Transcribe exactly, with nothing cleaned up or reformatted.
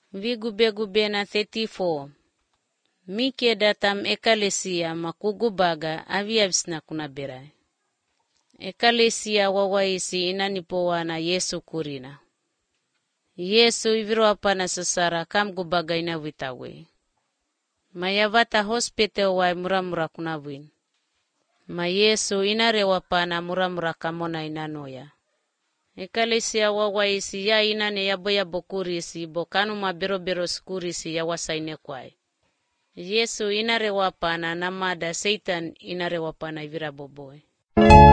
Vigube-gube na thirty-four. Mike datam ekalesia makugubaga aviavisna kuna berai. Ekalesia wawaisi inanipowa na Yesu kurina. Yesu iviroapa na sasara kamgubaga inawitawe. Mayavata hospital wai muramura kunawin. Ma Yesu inarewapa na muramura kamona inanoya. Ekalesia wawaisi ya inane yabo yabo kurisi bokanu mabero-bero skurisi ya wasaine kwai. Yesu inarewapa na namada Satan inarewapa na iviraboboe.